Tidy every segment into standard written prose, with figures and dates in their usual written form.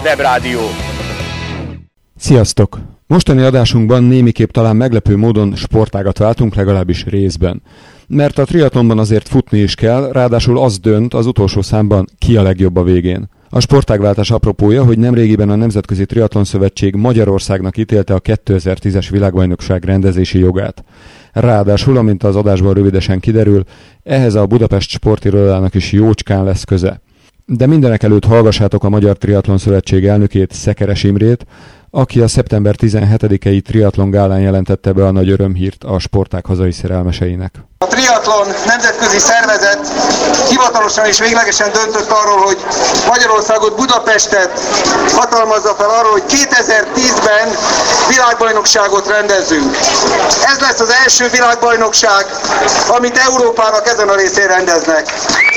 Webrádió. Sziasztok! Mostani adásunkban némiképp talán meglepő módon sportágat váltunk, legalábbis részben. Mert a triatlonban azért futni is kell, ráadásul az dönt az utolsó számban, ki a legjobb a végén. A sportágváltás apropója, hogy nemrégiben a Nemzetközi Triatlon Szövetség Magyarországnak ítélte a 2010-es világbajnokság rendezési jogát. Ráadásul, amint az adásban rövidesen kiderül, ehhez a Budapest Sportirodának is jócskán lesz köze. De mindenekelőtt hallgassátok a Magyar Triatlon Szövetség elnökét, Szekeres Imrét, aki a szeptember 17-i triatlon gálán jelentette be a nagy örömhírt a sportág hazai szerelmeseinek. A triatlon nemzetközi szervezet hivatalosan és véglegesen döntött arról, hogy Magyarországot, Budapestet hatalmazza fel arról, hogy 2010-ben világbajnokságot rendezzünk. Ez lesz az első világbajnokság, amit Európának ezen a részén rendeznek.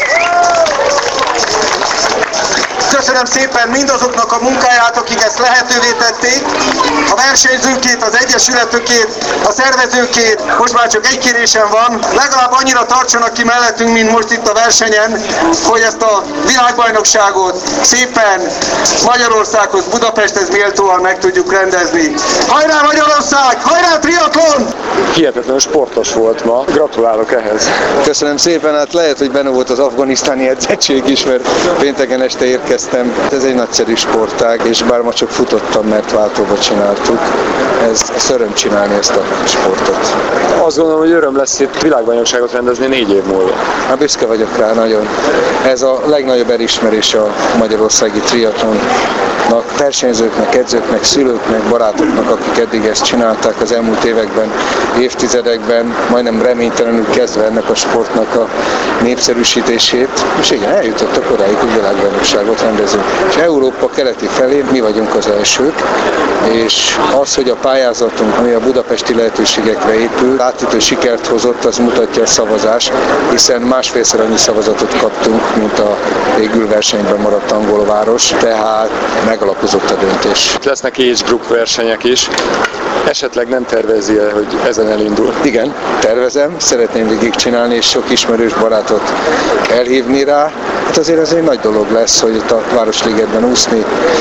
Köszönöm szépen mindazoknak a munkáját, akik ezt lehetővé tették, a versenyzőkét, az egyesületökét, a szervezőkét, most már csak egy kérésem van, legalább annyira tartsanak ki mellettünk, mint most itt a versenyen, hogy ezt a világbajnokságot szépen Magyarországhoz, Budapesthez méltóan meg tudjuk rendezni. Hajrá Magyarország! Hajrá triatlon! Hihetetlenül sportos volt ma, gratulálok ehhez. Köszönöm szépen, hát lehet, hogy benne volt az afganisztáni edzettség is, mert pénteken este érkeztem. Ez egy nagyszerű sportág, és bár ma csak futottam, mert váltóba csináltuk. Ez öröm csinálni ezt a sportot. Azt gondolom, hogy öröm lesz itt világbajnokságot rendezni 4 év múlva. Hát büszke vagyok rá nagyon. Ez a legnagyobb elismerés a magyarországi triatlonnak, versenyzőknek, edzőknek, szülőknek, barátoknak, akik eddig ezt csinálták az elmúlt években, évtizedekben, majdnem reménytelenül kezdve ennek a sportnak a népszerűsítését. És igen, eljutottak odáig, hogy világbajnokságot rendezünk. És Európa keleti felé mi vagyunk az elsők, és az, hogy a pályázatunk, ami a budapesti lehetőségekre épül, átütő sikert hozott, az mutatja a szavazás, hiszen másfélszer annyi szavazatot kaptunk, mint a végül versenyben maradt angol város, tehát megalapozott a döntés. Lesznek age group versenyek is. Esetleg nem tervezi el, hogy ezen elindul? Igen, tervezem, szeretném végigcsinálni, és sok ismerős barátot elhívni rá. Hát azért ez egy nagy dolog lesz, hogy itt a Városligetben úszni,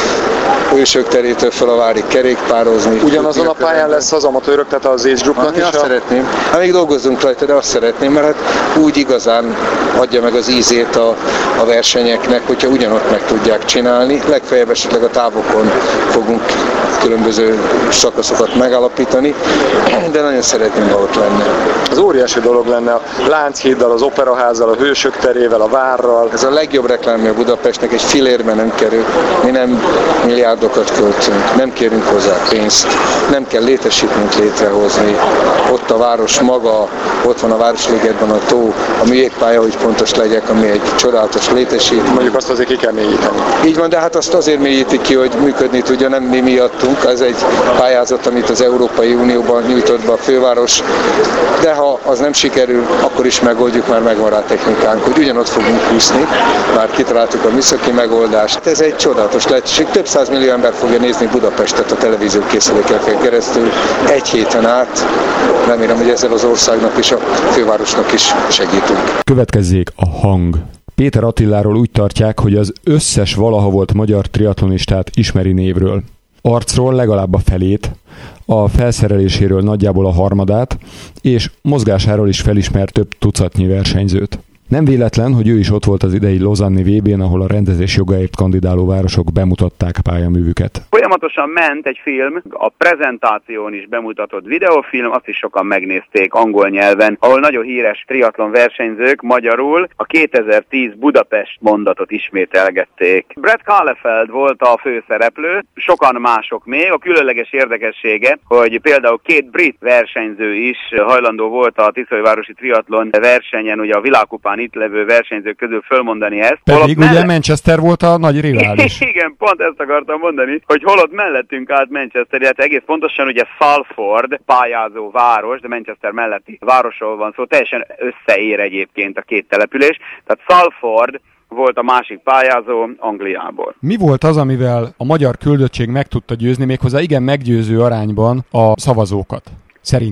Hősök terétől fel a Várig kerékpározni. Ugyanazon a pályán lesz az amatőrök, tehát az age groupnak is? Azt szeretném. Hát még dolgozzunk rajta, de azt szeretném, mert hát úgy igazán adja meg az ízét a versenyeknek, hogyha ugyanott meg tudják csinálni. Legfeljebb esetleg a távokon fogunk különböző szakaszokat megalapítani, de nagyon szeretném, ha ott lenne. Az óriási dolog lenne a Lánchíddal, az Operaházzal, a Hősök terével, a Várral. Ez a legjobb reklámja Budapestnek, egy fillérbe nem kerül. Mi nem milliárdokat költünk, nem kérünk hozzá pénzt, nem kell létesítményt létrehozni. Ott a város maga, ott van a Városligetben a tó, a műjégpálya, hogy pontos legyek, ami egy csodálatos létesítmény. Mondjuk azt azért ki kell mélyíteni. Így van, de hát azt azért mélyítik ki, hogy működni tudja, nem mi miattunk. Ez egy pályázat, amit az Európai Unióban nyújtott be a főváros, de ha az nem sikerül, akkor is megoldjuk, már megvan rá technikánk, hogy ugyanott fogunk úszni, már kitaláltuk a műszaki megoldást. Ez egy csodálatos lehetőség. Több 100 millió ember fogja nézni Budapestet a televíziókészülékeken keresztül egy héten át. Remélem, hogy ezzel az országnak és a fővárosnak is segítünk. Következzék a hang. Péter Attiláról úgy tartják, hogy az összes valaha volt magyar triatlonistát ismeri névről. Arcról legalább a felét, a felszereléséről nagyjából a harmadát, és mozgásáról is felismer több tucatnyi versenyzőt. Nem véletlen, hogy ő is ott volt az idei Lausanne-i VB-n, ahol a rendezés jogáért kandidáló városok bemutatták pályaművük. Folyamatosan ment egy film, a prezentáción is bemutatott videófilm, azt is sokan megnézték angol nyelven, ahol nagyon híres triatlon versenyzők magyarul a 2010 Budapest mondatot ismételgették. Brad Kahlefeld volt a főszereplő, sokan mások még. A különleges érdekessége, hogy például 2 brit versenyző is hajlandó volt a Tiszaivárosi triatlon versenyen, ugye a világkupán itt levő versenyzők közül fölmondani ezt. Pedig ugye Manchester volt a nagy rivális. Igen, pont ezt akartam mondani, hogy holott mellettünk állt Manchester, illetve egész pontosan ugye Salford pályázó város, de Manchester melletti városról van szó, teljesen összeér egyébként a két település. Tehát Salford volt a másik pályázó Angliából. Mi volt az, amivel a magyar küldöttség meg tudta győzni, méghozzá igen meggyőző arányban a szavazókat? Szerinted?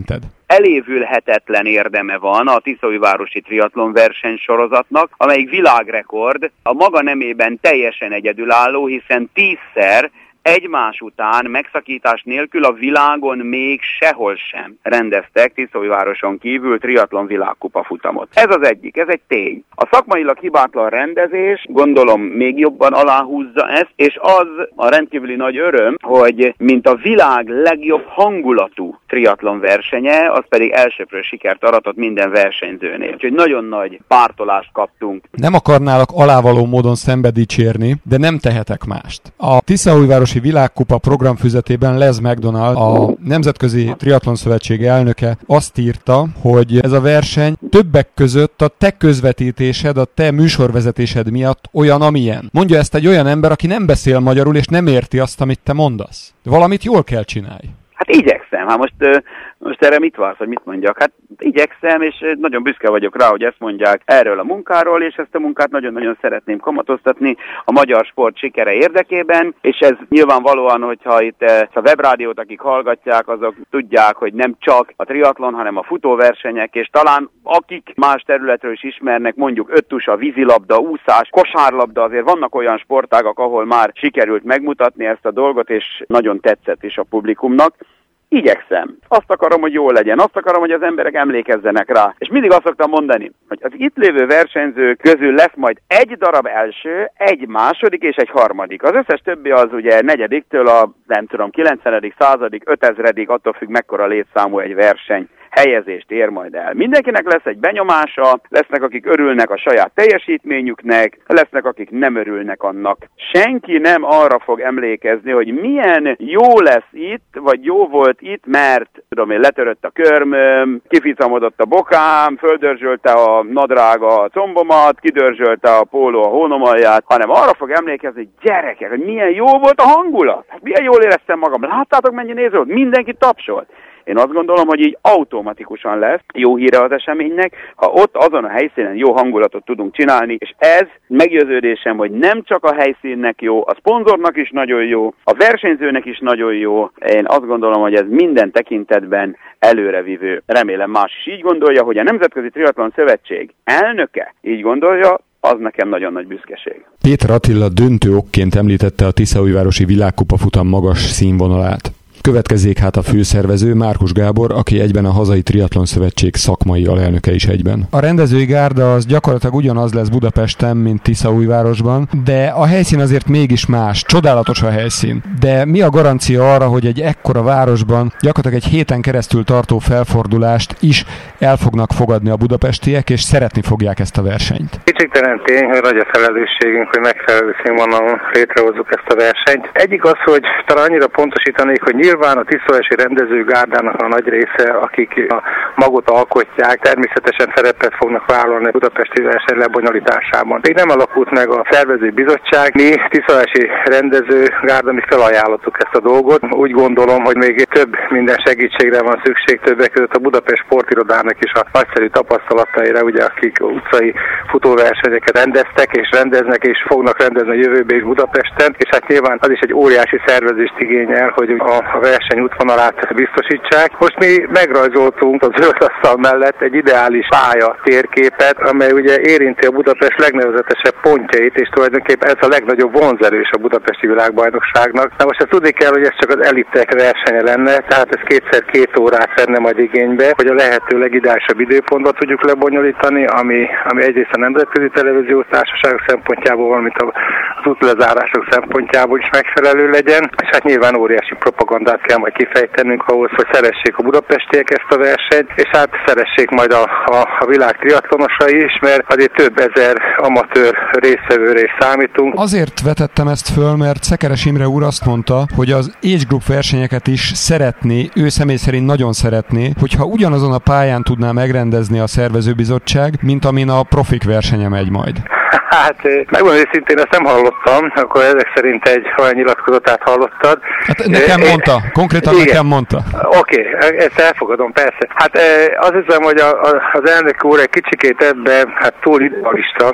elévülhetetlen érdeme van a Tiszaújvárosi triatlon versenysorozatnak, amelyik világrekord, a maga nemében teljesen egyedülálló, hiszen 10-szer egymás után megszakítás nélkül a világon még sehol sem rendeztek Tiszaújvároson kívül triatlon világkupa futamot. Ez az egyik, ez egy tény. A szakmailag hibátlan rendezés gondolom még jobban aláhúzza ezt, és az a rendkívüli nagy öröm, hogy mint a világ legjobb hangulatú triatlon versenye, az pedig elsőprő sikert aratott minden versenyzőnél. Úgyhogy nagyon nagy pártolást kaptunk. Nem akarnálak alávaló módon szembe dicsérni, de nem tehetek mást. A Tiszaújvárosi Világkupa programfüzetében Les McDonald, a Nemzetközi Triatlon Szövetség elnöke azt írta, hogy ez a verseny többek között a te közvetítésed, a te műsorvezetésed miatt olyan, amilyen. Mondja ezt egy olyan ember, aki nem beszél magyarul, és nem érti azt, amit te mondasz. Valamit jól kell csinálni. Hát igyekszem. Hát most erre mit vársz, hogy mit mondjak? Hát igyekszem, és nagyon büszke vagyok rá, hogy ezt mondják erről a munkáról, és ezt a munkát nagyon-nagyon szeretném kamatoztatni a magyar sport sikere érdekében, és ez nyilvánvalóan, hogyha itt a webrádiót, akik hallgatják, azok tudják, hogy nem csak a triatlon, hanem a futóversenyek, és talán akik más területről is ismernek, mondjuk öttusa, vízilabda, úszás, kosárlabda, azért vannak olyan sportágak, ahol már sikerült megmutatni ezt a dolgot, és nagyon tetszett is a publikumnak. Igyekszem. Azt akarom, hogy jó legyen. Azt akarom, hogy az emberek emlékezzenek rá. És mindig azt szoktam mondani, hogy az itt lévő versenyzők közül lesz majd egy darab első, egy második és egy harmadik. Az összes többi az ugye negyediktől a, nem tudom, 90., 100., 5000., attól függ mekkora létszámú egy verseny. Helyezést ér majd el. Mindenkinek lesz egy benyomása, lesznek, akik örülnek a saját teljesítményüknek, lesznek, akik nem örülnek annak. Senki nem arra fog emlékezni, hogy milyen jó lesz itt, vagy jó volt itt, mert tudom én, letörött a körmöm, kificamodott a bokám, földörzsölte a nadrága a combomat, kidörzsölte a póló a hónomalját, hanem arra fog emlékezni, hogy gyerekek, hogy milyen jó volt a hangulat, milyen jól éreztem magam. Láttátok, mennyi néző volt? Mindenki tapsolt. Én azt gondolom, hogy így automatikusan lesz jó híre az eseménynek, ha ott azon a helyszínen jó hangulatot tudunk csinálni, és ez meggyőződésem, hogy nem csak a helyszínnek jó, a szponzornak is nagyon jó, a versenyzőnek is nagyon jó. Én azt gondolom, hogy ez minden tekintetben előrevívő. Remélem más is így gondolja, hogy a Nemzetközi Triatlon Szövetség elnöke így gondolja, az nekem nagyon nagy büszkeség. Péter Attila döntő okként említette a Tiszaújvárosi Világkupa futam magas színvonalát. Következzék hát a főszervező, Márkus Gábor, aki egyben a Hazai Triatlon Szövetség szakmai alelnöke is egyben. A rendezői gárda az gyakorlatilag ugyanaz lesz Budapesten, mint Tiszaújvárosban, de a helyszín azért mégis más. Csodálatos a helyszín. De mi a garancia arra, hogy egy ekkora városban gyakorlatilag egy héten keresztül tartó felfordulást is el fognak fogadni a budapestiek, és szeretni fogják ezt a versenyt? Kétségtelen tény, hogy nagy a felelősségünk, hogy megfelelő színvonalon létrehozzuk ezt a versenyt. Egyik az, hogy talán annyira pontosítanék, hogy nyilván a tiszaújvárosi rendezőgárdának a nagy része, akik a magot alkotják, természetesen szerepet fognak vállalni a budapesti verseny lebonyolításában. Még nem alakult meg a szervező bizottság, mi tiszaújvárosi rendezőgárda, mi felajánlottuk ezt a dolgot. Úgy gondolom, hogy még több minden segítségre van szükség, többek között a Budapest sportirodának is a nagyszerű tapasztalataira, ugye, akik utcai futóversenyeket rendeztek és rendeznek és fognak rendezni a jövőben is Budapesten, és hát nyilván az is egy óriási szervezést igényel, hogy a verseny útvonalát biztosítsák. Most mi megrajzoltunk a zöld asztal mellett egy ideális pálya térképet, amely ugye érinti a Budapest legnevezetesebb pontjait, és tulajdonképpen ez a legnagyobb vonzerő is a budapesti világbajnokságnak. Na most ezt tudni kell, hogy ez csak az elitek versenye lenne, tehát ez 2x2 órát venne majd igénybe, hogy a lehető legideálisabb időpontba tudjuk lebonyolítani, ami egyrészt a Nemzetközi Televíziós Társaságok szempontjából, valamint az útlezárások szempontjából is megfelelő legyen, és hát nyilván óriási propagandát kell majd kifejtenünk ahhoz, hogy szeressék a budapestiek ezt a versenyt, és hát szeressék majd a világ triatlonosai is, mert azért több ezer amatőr résztvevőre is számítunk. Azért vetettem ezt föl, mert Szekeres Imre úr azt mondta, hogy az Age Group versenyeket is szeretné, ő személy szerint nagyon szeretné, hogyha ugyanazon a pályán tudná megrendezni a szervezőbizottság, mint amin a profik versenye megy majd. Hát, megmondom őszintén, ezt nem hallottam, akkor ezek szerint egy olyan nyilatkozatát hallottad. Hát nekem mondta, konkrétan igen. Nekem mondta. Oké, ezt elfogadom, persze. Hát azt hiszem, hogy az elnök úr egy kicsikét ebbe túl idealista,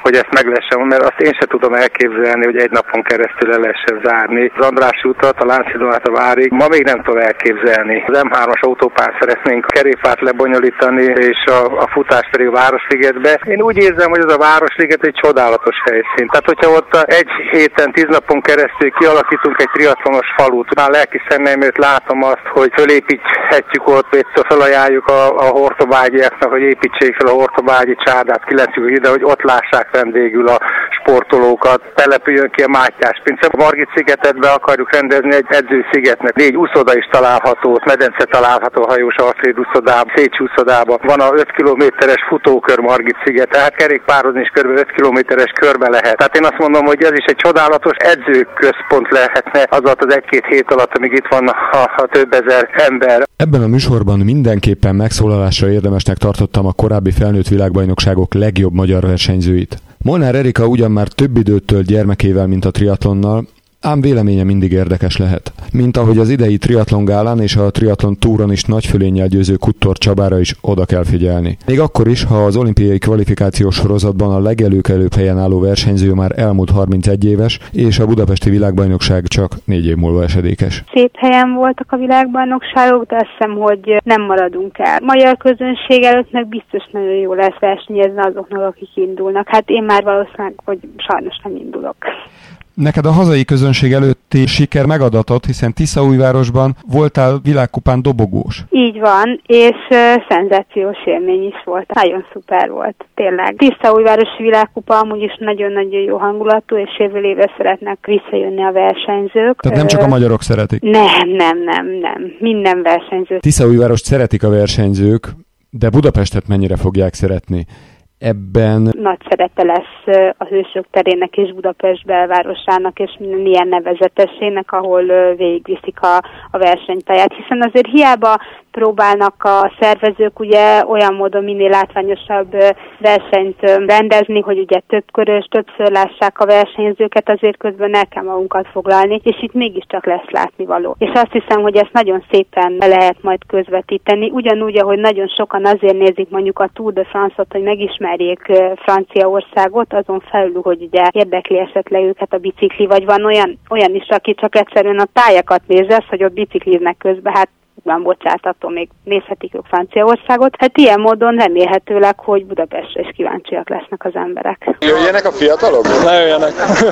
hogy ezt meg lehessen, mert azt én sem tudom elképzelni, hogy egy napon keresztül le lehessen zárni. Az Andrássy utat, a Lánchídon át a Várig, ma még nem tudom elképzelni. Az M3-as autópályán szeretnénk a kerékpárt lebonyolítani, és a futást pedig a Városligetbe. Én úgy érzem, hogy ez a Városliget egy csodálatos helyszín. Tehát, hogyha ott egy héten, 10 napon keresztül kialakítunk egy triatlonos falut, már lelki szememért látom azt, hogy fölépíthetjük ott, felajánljuk a hortobágyiaknak, hogy építsék fel a hortobágyi csárdát, kilentjük ide, hogy ott lássák vendégül a sportolókat, települjön ki a Mátyás pince. A Margit-szigetet be akarjuk rendezni egy edzőszigetnek. 4 úszoda is található, medence található a hajós Artréd úszodában, Szécsi úszodában. Van a 5 kilométeres futókör Margit-sziget, tehát kerékpározni is kb. 5 kilométeres körbe lehet. Tehát én azt mondom, hogy ez is egy csodálatos edzőközpont lehetne az alatt az 1-2 hét alatt, amíg itt van a több ezer ember. Ebben a műsorban mindenképpen megszólalásra érdemesnek tartottam a korábbi felnőtt világbajnokságok legjobb magyar versenyzőit. Molnár Erika ugyan már több időt tölt gyermekével, mint a triatlonnal, ám véleménye mindig érdekes lehet. Mint ahogy az idei triatlon gálán és a triatlon túron is nagy fölénnyel győző Kuttor Csabára is oda kell figyelni. Még akkor is, ha az olimpiai kvalifikációs sorozatban a legelőkelőbb helyen álló versenyző már elmúlt 31 éves, és a budapesti világbajnokság csak 4 év múlva esedékes. Szép helyen voltak a világbajnokságok, de azt hiszem, hogy nem maradunk el. Magyar közönség előtt meg biztos nagyon jó lesz versenyezni azoknak, akik indulnak. Hát én már valószínűleg, hogy sajnos nem indulok. Neked a hazai közönség előtti siker megadatott, hiszen Tiszaújvárosban voltál világkupán dobogós. Így van, és szenzációs élmény is volt. Nagyon szuper volt, tényleg. Tiszaújvárosi világkupa amúgy is nagyon-nagyon jó hangulatú, és évről évre szeretnek visszajönni a versenyzők. Tehát nem csak a magyarok szeretik? Nem. Minden versenyző. Tiszaújvárost szeretik a versenyzők, de Budapestet mennyire fogják szeretni? Ebben nagy szerepe lesz a Hősök terének és Budapest belvárosának és minden ilyen nevezetességnek, ahol végigviszik a versenypályát, hiszen azért hiába próbálnak a szervezők ugye olyan módon minél látványosabb versenyt rendezni, hogy ugye több körös, többször lássák a versenyzőket, azért közben el kell magunkat foglalni, és itt mégiscsak lesz látnivaló. És azt hiszem, hogy ezt nagyon szépen lehet majd közvetíteni, ugyanúgy, ahogy nagyon sokan azért nézik mondjuk a Tour de France-ot, hogy megismerjék Franciaországot, azon felül, hogy ugye érdekli esetleg őket a bicikli, vagy van olyan is, aki csak egyszerűen a pályákat nézi, az, hogy ott bicikliznek közben, hát van, bocsánat, attól még nézhetik ők Franciaországot. Hát ilyen módon remélhetőleg, hogy Budapestre is kíváncsiak lesznek az emberek. Jöjjenek a fiatalok? Ne jöjjenek.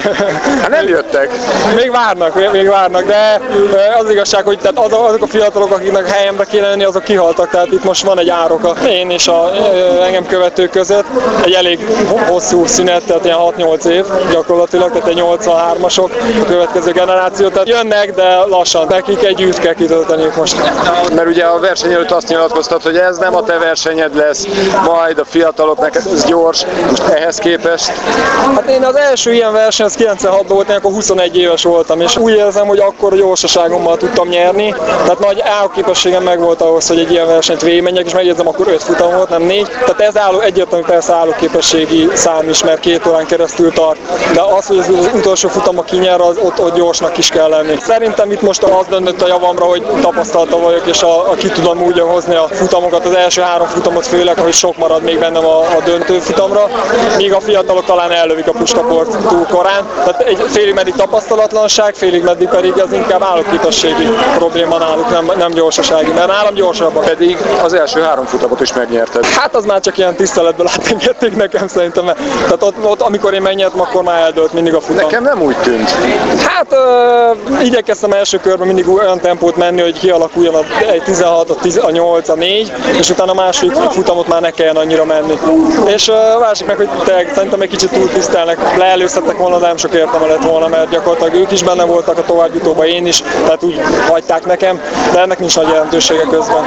Hát nem jöttek. Még várnak, de az igazság, hogy tehát azok a fiatalok, akiknek helyembe kéne jönni, azok kihaltak, tehát itt most van egy ároka. Én és engem követők között egy elég hosszú szünet, tehát ilyen 6-8 év gyakorlatilag, tehát egy 83-asok a következő generáció, tehát jönnek, de lassan, nekik egy űrt kell kitölteniük most. Mert ugye a verseny előtt azt nyilatkoztat, hogy ez nem a te versenyed lesz, majd a fiataloknak ez gyors, most ehhez képest. Hát én az első ilyen verseny, az 96-ban volt, én akkor 21 éves voltam, és úgy érzem, hogy akkor a gyorsaságommal tudtam nyerni, tehát nagy állóképességem megvolt ahhoz, hogy egy ilyen versenyt végigmenjek, és megjegyzem, akkor 5 futam volt, nem 4, tehát ez egyértelmű persze állóképességi szám is, mert 2 órán keresztül tart, de az, hogy az utolsó futam a kinyer, az ott gyorsnak is kell lenni. Szerintem itt most az döntött a javamra, hogy tapasztaltam vagyok, és ki tudom úgy hozni a futamokat, az első 3 futamot főleg, hogy sok marad még bennem a döntő futamra, míg a fiatalok talán ellövik a puskaport túl korán. Tehát egy félig meddig tapasztalatlanság, félig meddig pedig az inkább állóképességi probléma náluk, nem gyorsasági, mert nálam gyorsabbak. Pedig az első 3 futamot is megnyerted. Hát az már csak ilyen tiszteletből átengedték nekem szerintem, tehát ott amikor én megnyertem, akkor már eldőlt mindig a futam. Nekem nem úgy tűnt. Hát igyekeztem első körben mindig olyan tempót menni, hogy kialakuljon egy 16, a 8, a 4, és utána a második futamot már ne kelljen annyira menni. És másik meg, hogy szerintem egy kicsit túl tisztelnek, leelőzhettek volna, de nem sok értelme lett volna, mert gyakorlatilag ők is benne voltak a továbbjutóban, én is, tehát úgy hagyták nekem, de ennek nincs nagy jelentősége közben.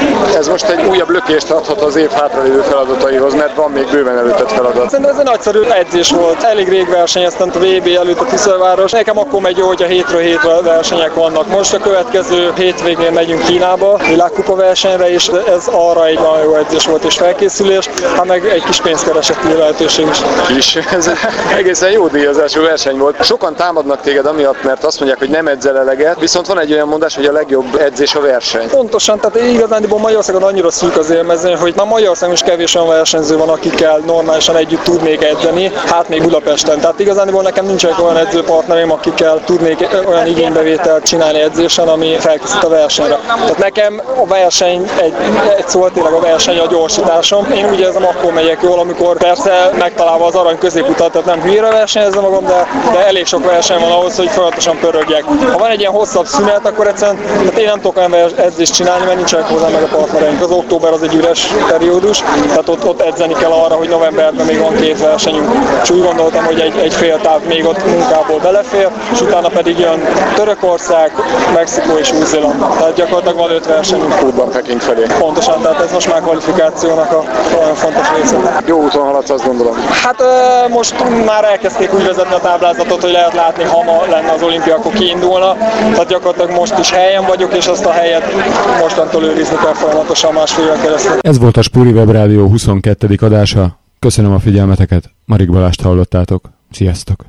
Ez most egy újabb lökést adhat az év hátralévő feladataihoz, mert van még bőven előttet feladat. Szerintem ez egy nagyszerű edzés volt. Elég rég versenyeztem a VB előtt a Tiszaújváros. Nekem akkor megy jó, hogy a hétről hétre versenyek vannak. Most a következő hétvégén megy megyünk Kínába, világkupa versenyre, és ez arra egy nagyon jó edzés volt és felkészülés, meg egy kis pénzkereseti lehetőség is. Ez egészen jó díjazású verseny volt. Sokan támadnak téged amiatt, mert azt mondják, hogy nem edzel eleget, viszont van egy olyan mondás, hogy a legjobb edzés a verseny. Pontosan, tehát igazándiból Magyarországon annyira szűk az élmezőny, hogy már Magyarországon is kevés olyan versenyző van, akikkel normálisan együtt tudnék edzeni, hát még Budapesten. Tehát igazándiból nekem nincsenek olyan edzőpartnereim, akikkel tudnék olyan igénybevételt csinálni edzésen, ami felkészít a versenyre. Tehát nekem a verseny egy szóval tényleg a verseny a gyorsításom. Én úgy érzem, akkor megyek jól, amikor persze megtalálva az arany középutat, tehát nem hülyére versenyezem magam, de elég sok verseny van ahhoz, hogy folyamatosan pörögjek. Ha van egy ilyen hosszabb szünet, akkor egyszerűen hát én nem tudok olyan edzést csinálni, mert nincsenek hozzá meg a partnereink. Az október az egy üres periódus, tehát ott edzeni kell arra, hogy novemberben még van 2 versenyünk. És úgy gondoltam, hogy egy fél táv még ott munkából belefér, és utána pedig jön Törökország, Mexikó és Új-Zéland. Tehát gyakorlatilag van 5 versenyünk. Útban Peking felé. Pontosan, tehát ez most már kvalifikációnak a olyan fontos része. Jó úton haladsz, azt gondolom. Hát most már elkezdték úgy vezetni a táblázatot, hogy lehet látni, ha ma lenne az olimpia, akkor kiindulna. Tehát gyakorlatilag most is helyen vagyok, és azt a helyet mostantól őrizni kell folyamatosan másfél éven keresztül. Ez volt a Spuri Web Rádió 22. adása. Köszönöm a figyelmeteket, Marik Balást hallottátok. Sziasztok!